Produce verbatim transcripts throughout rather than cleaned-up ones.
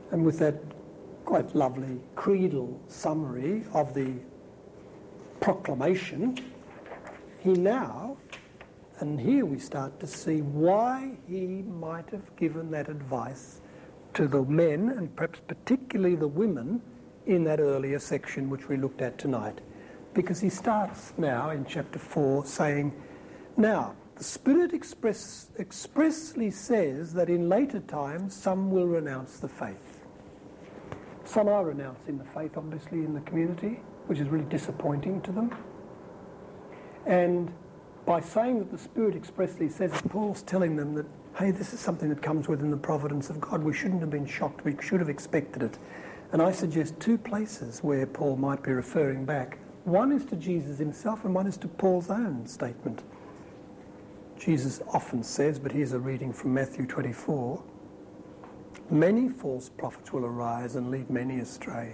And with that quite lovely creedal summary of the proclamation, he now, and here we start to see why he might have given that advice to the men, and perhaps particularly the women, in that earlier section which we looked at tonight. Because he starts now in chapter four saying, now, the Spirit express, expressly says that in later times some will renounce the faith. Some are renouncing the faith, obviously, in the community, which is really disappointing to them. And by saying that the Spirit expressly says it, Paul's telling them that, hey, this is something that comes within the providence of God. We shouldn't have been shocked. We should have expected it. And I suggest two places where Paul might be referring back. One is to Jesus himself, and one is to Paul's own statement. Jesus often says, but here's a reading from Matthew twenty-four, many false prophets will arise and lead many astray.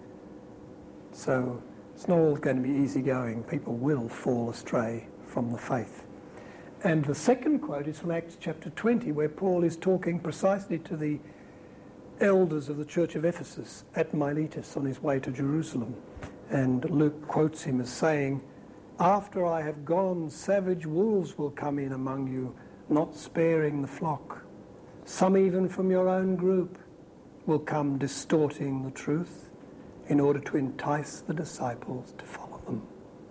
So it's not all going to be easy going. People will fall astray from the faith. And the second quote is from Acts chapter twenty, where Paul is talking precisely to the elders of the church of Ephesus at Miletus on his way to Jerusalem. And Luke quotes him as saying, after I have gone, savage wolves will come in among you, not sparing the flock. Some even from your own group will come distorting the truth in order to entice the disciples to follow them.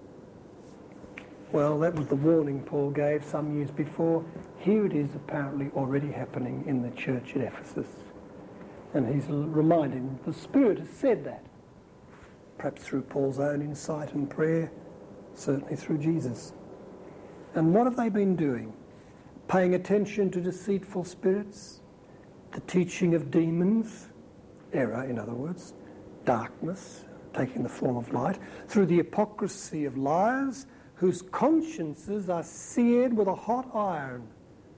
Well, that was the warning Paul gave some years before. Here it is apparently already happening in the church at Ephesus. And he's reminding them the Spirit has said that, perhaps through Paul's own insight and prayer, certainly through Jesus. And what have they been doing? Paying attention to deceitful spirits, the teaching of demons, error in other words, darkness, taking the form of light, through the hypocrisy of liars, whose consciences are seared with a hot iron.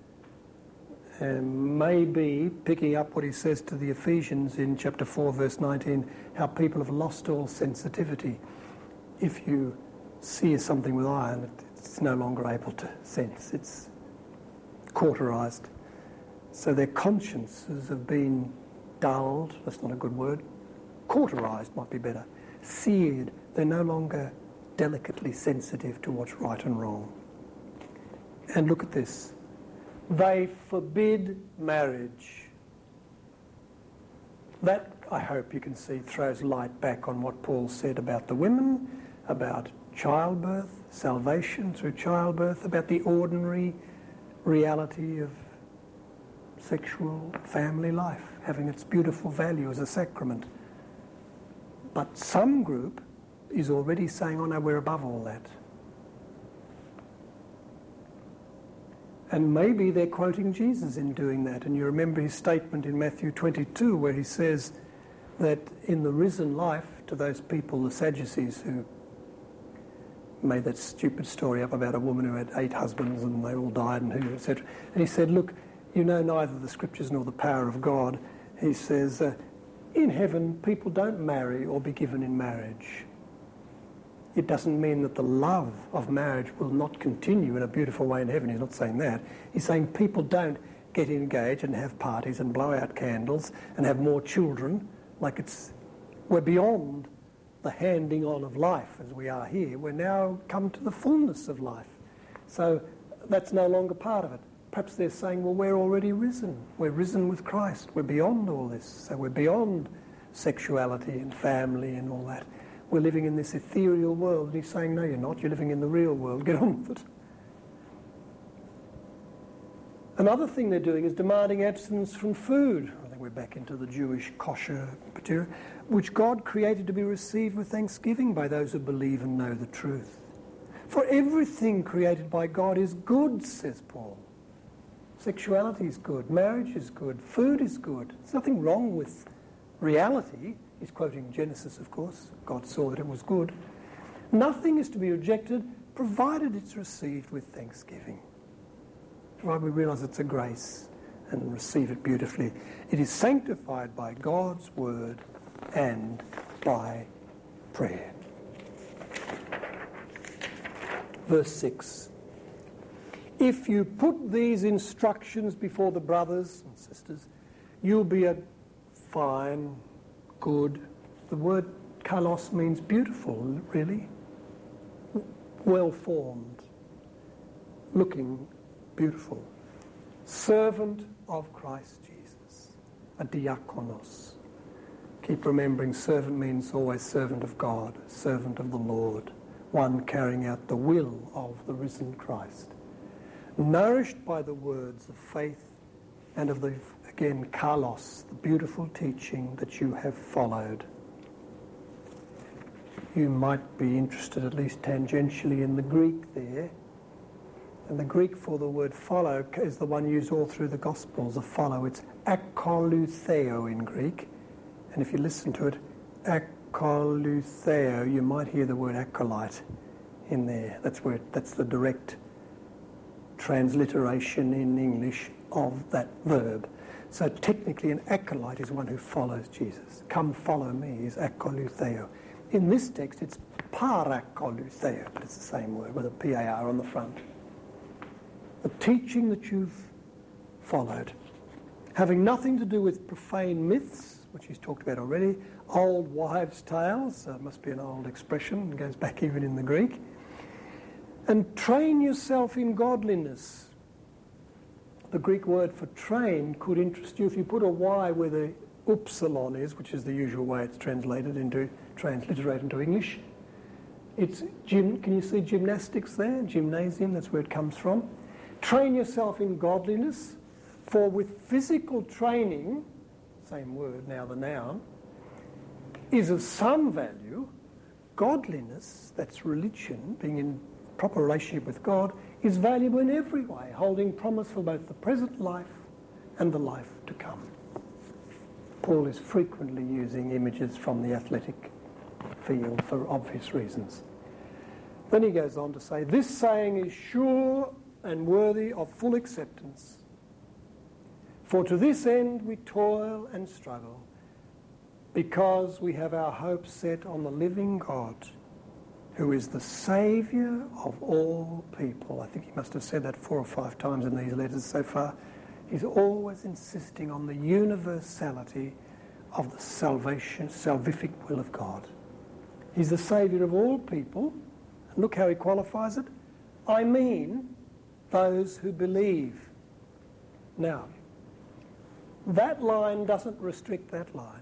And maybe picking up what he says to the Ephesians in chapter four, verse nineteen, how people have lost all sensitivity. If you sear something with iron, it's no longer able to sense. It's cauterized. So their consciences have been dulled, that's not a good word, cauterized might be better, seared. They're no longer delicately sensitive to what's right and wrong. And look at this. They forbid marriage. That, I hope you can see, throws light back on what Paul said about the women, about childbirth, salvation through childbirth, about the ordinary reality of sexual family life, having its beautiful value as a sacrament. But some group is already saying, oh no, we're above all that. And maybe they're quoting Jesus in doing that. And you remember his statement in Matthew twenty-two where he says that in the risen life, to those people, the Sadducees, who made that stupid story up about a woman who had eight husbands and they all died and who, et cetera. And he said, look, you know neither the scriptures nor the power of God. He says, uh, in heaven, people don't marry or be given in marriage. It doesn't mean that the love of marriage will not continue in a beautiful way in heaven. He's not saying that. He's saying people don't get engaged and have parties and blow out candles and have more children. Like it's, we're beyond the handing on of life as we are here. We're now come to the fullness of life. So that's no longer part of it. Perhaps they're saying, well, we're already risen. We're risen with Christ. We're beyond all this. So we're beyond sexuality and family and all that. We're living in this ethereal world. And he's saying, no, you're not. You're living in the real world. Get on with it. Another thing they're doing is demanding abstinence from food. I think we're back into the Jewish kosher material, which God created to be received with thanksgiving by those who believe and know the truth. For everything created by God is good, says Paul. Sexuality is good. Marriage is good. Food is good. There's nothing wrong with reality. He's quoting Genesis, of course. God saw that it was good. Nothing is to be rejected, provided it's received with thanksgiving. Right, we realise it's a grace and receive it beautifully. It is sanctified by God's word and by prayer. Verse six. If you put these instructions before the brothers and sisters, you'll be a fine, good. The word kalos means beautiful, really. Well-formed, looking beautiful. Servant of Christ Jesus, a diakonos. Keep remembering, servant means always servant of God, servant of the Lord, one carrying out the will of the risen Christ. Nourished by the words of faith and of the, again, kalos, the beautiful teaching that you have followed. You might be interested, at least tangentially, in the Greek there. And the Greek for the word follow is the one used all through the Gospels, a follow. It's akolutheo in Greek. And if you listen to it, akolutheo, you might hear the word acolyte in there. That's where it, that's the direct transliteration in English of that verb. So technically an acolyte is one who follows Jesus. Come follow me is akolutheo. In this text it's parakolutheo, but it's the same word with a P A R on the front. The teaching that you've followed, having nothing to do with profane myths, which he's talked about already, old wives' tales, uh, must be an old expression, it goes back even in the Greek, and train yourself in godliness. The Greek word for train could interest you if you put a Y where the upsilon is, which is the usual way it's translated into, transliterated into English. It's gym, can you see gymnastics there? Gymnasium, that's where it comes from. Train yourself in godliness, for with physical training, same word, now the noun, is of some value. Godliness, that's religion, being in proper relationship with God, is valuable in every way, holding promise for both the present life and the life to come. Paul is frequently using images from the athletic field for obvious reasons. Then he goes on to say, this saying is sure and worthy of full acceptance. For to this end we toil and struggle, because we have our hope set on the living God, who is the Saviour of all people. I think he must have said that four or five times in these letters so far. He's always insisting on the universality of the salvation, salvific will of God. He's the Saviour of all people. And look how he qualifies it. I mean those who believe. Now, that line doesn't restrict that line.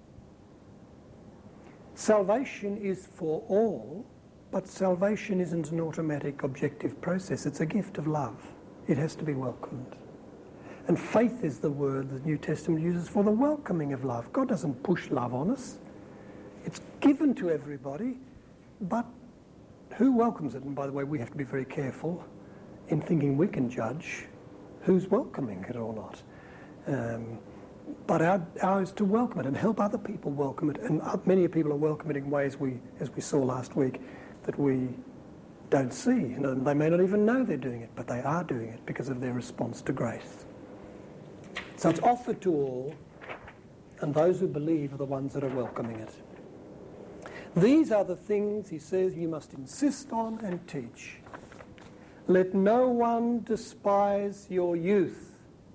Salvation is for all, but salvation isn't an automatic objective process. It's a gift of love. It has to be welcomed. And faith is the word the New Testament uses for the welcoming of love. God doesn't push love on us. It's given to everybody, but who welcomes it? And by the way, we have to be very careful in thinking we can judge who's welcoming it or not. Um, but our, ours to welcome it and help other people welcome it. And many people are welcoming it in ways we, as we saw last week, that we don't see. You know, they may not even know they're doing it, but they are doing it because of their response to grace. So it's offered to all, and those who believe are the ones that are welcoming it. These are the things, he says, you must insist on and teach. Let no one despise your youth.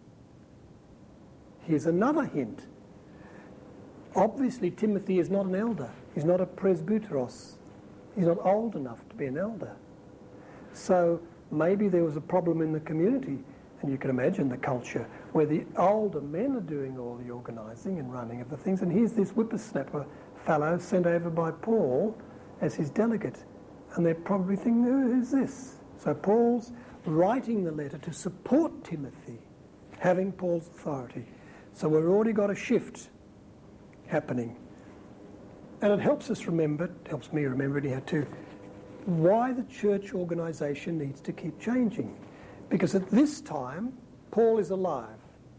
Here's another hint. Obviously, Timothy is not an elder. He's not a presbyteros. He's not old enough to be an elder. So maybe there was a problem in the community, and you can imagine the culture, where the older men are doing all the organising and running of the things, and here's this whippersnapper fellow sent over by Paul as his delegate, and they're probably thinking, who's this? So Paul's writing the letter to support Timothy, having Paul's authority. So we've already got a shift happening. And it helps us remember, it helps me remember anyhow too, why the church organisation needs to keep changing. Because at this time, Paul is alive.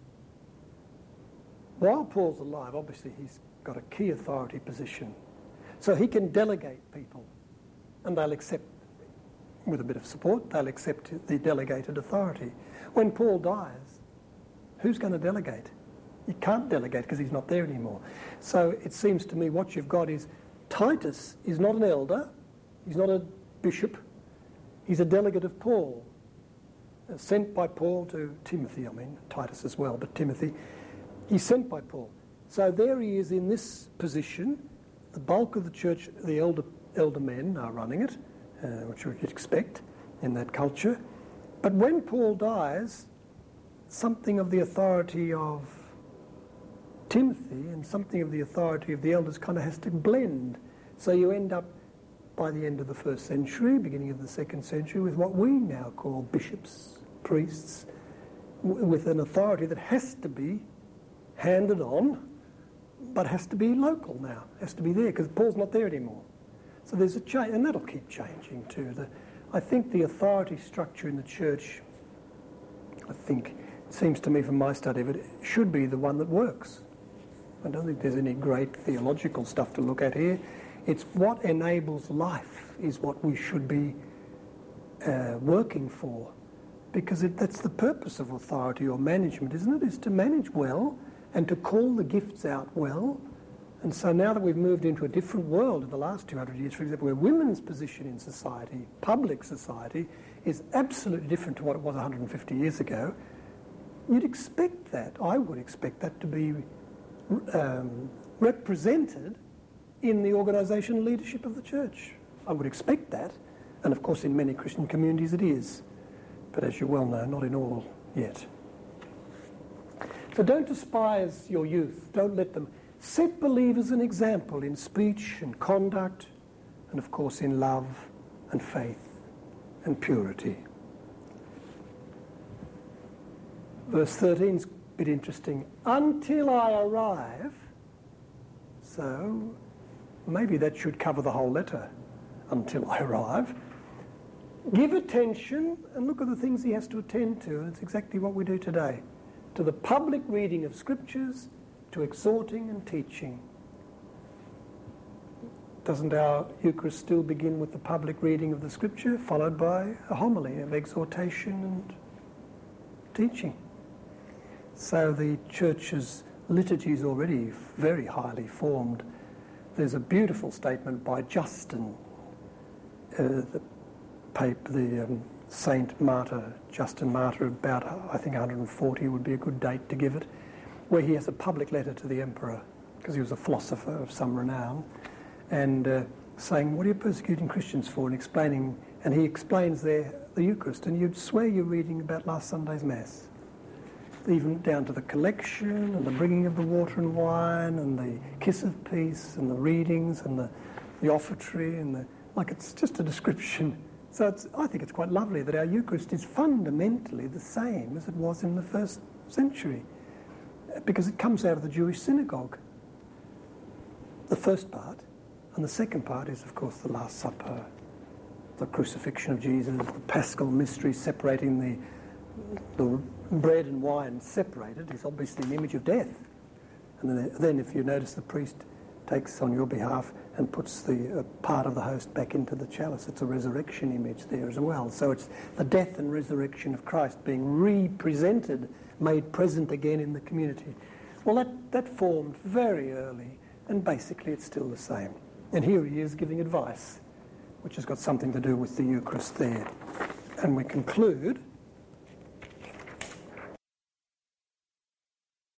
While Paul's alive, obviously he's got a key authority position. So he can delegate people, and they'll accept, with a bit of support, they'll accept the delegated authority. When Paul dies, who's going to delegate? You can't delegate because he's not there anymore. So it seems to me what you've got is Titus is not an elder, he's not a bishop, he's a delegate of Paul, sent by Paul to Timothy, I mean, Titus as well, but Timothy. He's sent by Paul. So there he is in this position. The bulk of the church, the elder elder men are running it, uh, which you would expect in that culture. But when Paul dies, something of the authority of Timothy and something of the authority of the elders kind of has to blend. So you end up, by the end of the first century, beginning of the second century, with what we now call bishops, priests, w- with an authority that has to be handed on, but has to be local now, has to be there, because Paul's not there anymore. So there's a change, and that'll keep changing too. The, I think the authority structure in the church, I think, it seems to me from my study of it, should be the one that works. I don't think there's any great theological stuff to look at here. It's what enables life is what we should be uh, working for, because it, that's the purpose of authority or management, isn't it? Is to manage well and to call the gifts out well. And so now that we've moved into a different world in the last two hundred years, for example, where women's position in society, public society, is absolutely different to what it was one hundred fifty years ago, you'd expect that, I would expect that to be um, represented in the organisational leadership of the church. I would expect that, and of course in many Christian communities it is, but as you well know, not in all yet. So don't despise your youth, don't let them. Set believers an example in speech and conduct, and of course in love and faith and purity. Verse thirteen is a bit interesting. Until I arrive, so maybe that should cover the whole letter, until I arrive. Give attention, and look at the things he has to attend to, and it's exactly what we do today. To the public reading of scriptures, to exhorting and teaching. Doesn't our Eucharist still begin with the public reading of the scripture, followed by a homily of exhortation and teaching? So the church's liturgy is already very highly formed. There's a beautiful statement by Justin, uh, the Pope, the um, Saint Martyr, Justin Martyr, about, I think, one hundred forty would be a good date to give it, where he has a public letter to the emperor, because he was a philosopher of some renown, and uh, saying, what are you persecuting Christians for, and explaining, and he explains there the Eucharist, and you'd swear you're reading about last Sunday's Mass, even down to the collection and the bringing of the water and wine and the kiss of peace and the readings and the, the offertory, and the, like it's just a description. So it's, I think it's quite lovely that our Eucharist is fundamentally the same as it was in the first century, because it comes out of the Jewish synagogue, the first part, and the second part is, of course, the Last Supper, the crucifixion of Jesus, the Paschal mystery separating the, the bread and wine separated is obviously an image of death. And then, then if you notice, the priest takes on your behalf and puts the uh, part of the host back into the chalice. It's a resurrection image there as well. So it's the death and resurrection of Christ being represented, made present again in the community. Well, that, that formed very early, and basically it's still the same. And here he is giving advice, which has got something to do with the Eucharist there. And we conclude